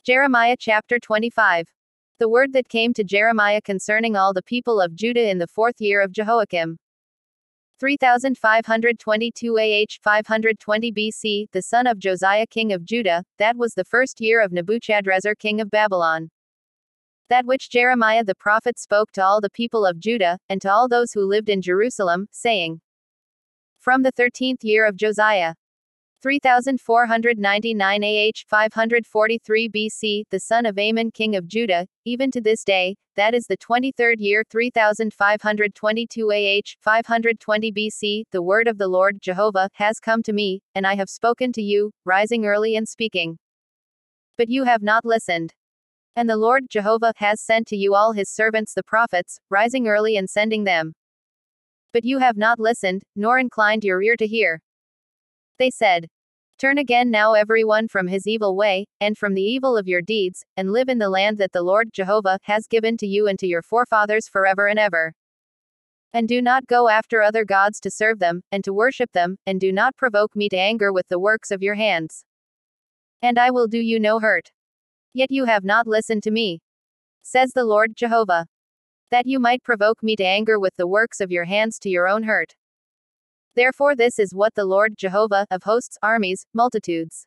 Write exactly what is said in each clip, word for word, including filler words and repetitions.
Jeremiah chapter twenty-five. The word that came to Jeremiah concerning all the people of Judah in the fourth year of Jehoiakim. three thousand five hundred twenty-two A H five hundred twenty B C, the son of Josiah king of Judah, that was the first year of Nebuchadrezzar king of Babylon. That which Jeremiah the prophet spoke to all the people of Judah, and to all those who lived in Jerusalem, saying, From the thirteenth year of Josiah, three thousand four hundred ninety-nine A H five hundred forty-three B C, the son of Amon king of Judah, even to this day, that is the twenty-third year three thousand five hundred twenty-two A H five hundred twenty B C, the word of the Lord Jehovah has come to me, and I have spoken to you, rising early and speaking. But you have not listened. And the Lord Jehovah has sent to you all his servants the prophets, rising early and sending them. But you have not listened, nor inclined your ear to hear. They said, Turn again now everyone from his evil way, and from the evil of your deeds, and live in the land that the Lord Jehovah has given to you and to your forefathers forever and ever. And do not go after other gods to serve them, and to worship them, and do not provoke me to anger with the works of your hands. And I will do you no hurt. Yet you have not listened to me, says the Lord Jehovah, that you might provoke me to anger with the works of your hands to your own hurt. Therefore this is what the Lord Jehovah, of hosts, armies, multitudes,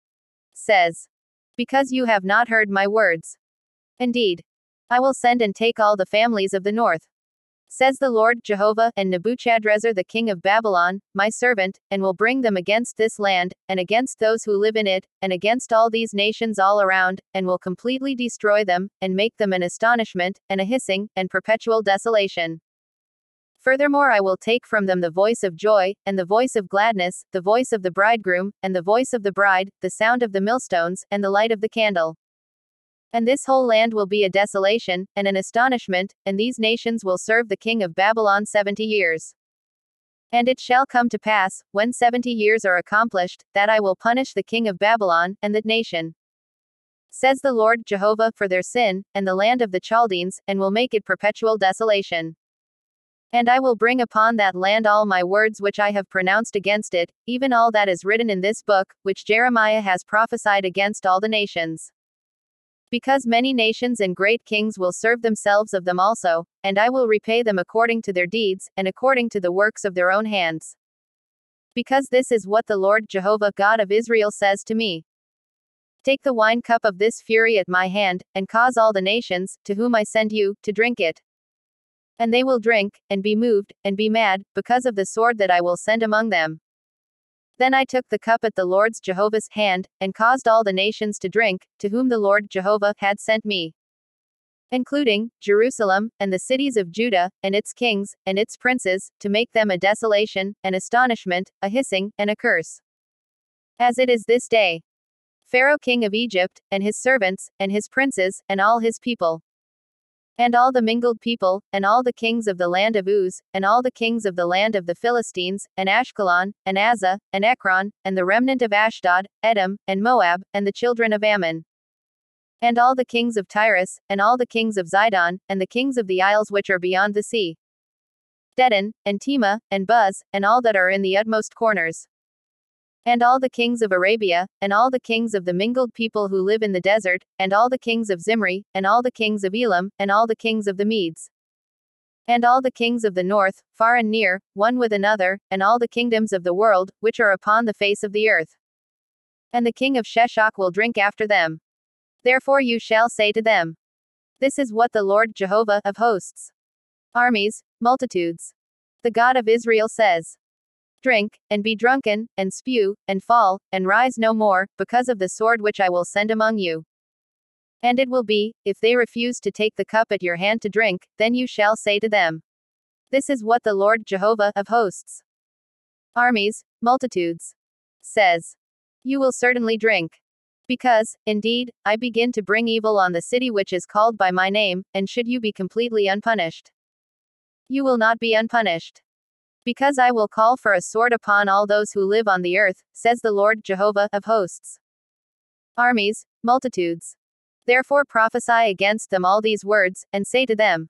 says. Because you have not heard my words. Indeed, I will send and take all the families of the north, says the Lord Jehovah, and Nebuchadrezzar the king of Babylon, my servant, and will bring them against this land, and against those who live in it, and against all these nations all around, and will completely destroy them, and make them an astonishment, and a hissing, and perpetual desolation. Furthermore I will take from them the voice of joy, and the voice of gladness, the voice of the bridegroom, and the voice of the bride, the sound of the millstones, and the light of the candle. And this whole land will be a desolation, and an astonishment, and these nations will serve the king of Babylon seventy years. And it shall come to pass, when seventy years are accomplished, that I will punish the king of Babylon, and that nation, says the Lord Jehovah, for their sin, and the land of the Chaldeans, and will make it perpetual desolation. And I will bring upon that land all my words which I have pronounced against it, even all that is written in this book, which Jeremiah has prophesied against all the nations. Because many nations and great kings will serve themselves of them also, and I will repay them according to their deeds, and according to the works of their own hands. Because this is what the Lord Jehovah God of Israel says to me. Take the wine cup of this fury at my hand, and cause all the nations, to whom I send you, to drink it. And they will drink, and be moved, and be mad, because of the sword that I will send among them. Then I took the cup at the Lord Jehovah's hand, and caused all the nations to drink, to whom the Lord Jehovah had sent me, including Jerusalem, and the cities of Judah, and its kings, and its princes, to make them a desolation, an astonishment, a hissing, and a curse. As it is this day. Pharaoh king of Egypt, and his servants, and his princes, and all his people, and all the mingled people, and all the kings of the land of Uz, and all the kings of the land of the Philistines, and Ashkelon, and Azza, and Ekron, and the remnant of Ashdod, Edom, and Moab, and the children of Ammon, and all the kings of Tyrus, and all the kings of Zidon, and the kings of the isles which are beyond the sea, Dedan, and Tema, and Buz, and all that are in the utmost corners, and all the kings of Arabia, and all the kings of the mingled people who live in the desert, and all the kings of Zimri, and all the kings of Elam, and all the kings of the Medes, and all the kings of the north, far and near, one with another, and all the kingdoms of the world, which are upon the face of the earth. And the king of Sheshach will drink after them. Therefore you shall say to them, This is what the Lord Jehovah, of hosts, armies, multitudes, the God of Israel says. Drink, and be drunken, and spew, and fall, and rise no more, because of the sword which I will send among you. And it will be, if they refuse to take the cup at your hand to drink, then you shall say to them, This is what the Lord Jehovah, of hosts, armies, multitudes, says. You will certainly drink. Because, indeed, I begin to bring evil on the city which is called by my name, and should you be completely unpunished? You will not be unpunished. Because I will call for a sword upon all those who live on the earth, says the Lord Jehovah, of hosts, armies, multitudes. Therefore prophesy against them all these words, and say to them,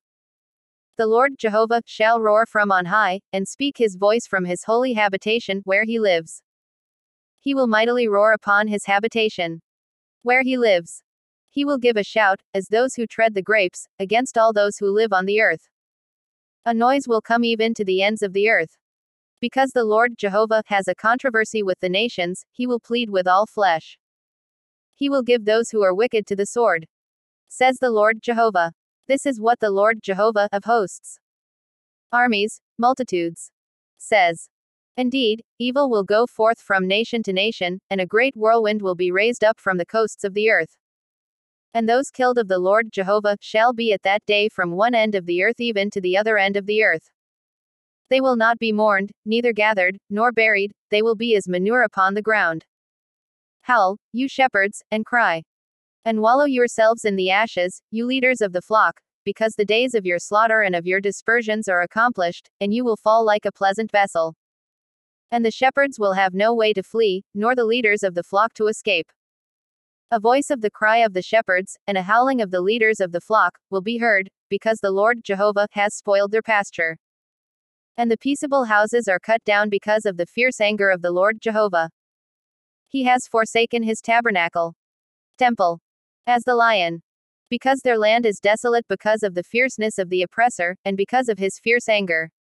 The Lord Jehovah shall roar from on high, and speak his voice from his holy habitation, where he lives. He will mightily roar upon his habitation, where he lives. He will give a shout, as those who tread the grapes, against all those who live on the earth. A noise will come even to the ends of the earth. Because the Lord Jehovah has a controversy with the nations, he will plead with all flesh. He will give those who are wicked to the sword. Says the Lord Jehovah. This is what the Lord Jehovah of hosts, armies, multitudes, says. Indeed, evil will go forth from nation to nation, and a great whirlwind will be raised up from the coasts of the earth. And those killed of the Lord Jehovah shall be at that day from one end of the earth even to the other end of the earth. They will not be mourned, neither gathered, nor buried, they will be as manure upon the ground. Howl, you shepherds, and cry. And wallow yourselves in the ashes, you leaders of the flock, because the days of your slaughter and of your dispersions are accomplished, and you will fall like a pleasant vessel. And the shepherds will have no way to flee, nor the leaders of the flock to escape. A voice of the cry of the shepherds, and a howling of the leaders of the flock, will be heard, because the Lord Jehovah has spoiled their pasture. And the peaceable houses are cut down because of the fierce anger of the Lord Jehovah. He has forsaken his tabernacle, temple, as the lion. Because their land is desolate because of the fierceness of the oppressor, and because of his fierce anger.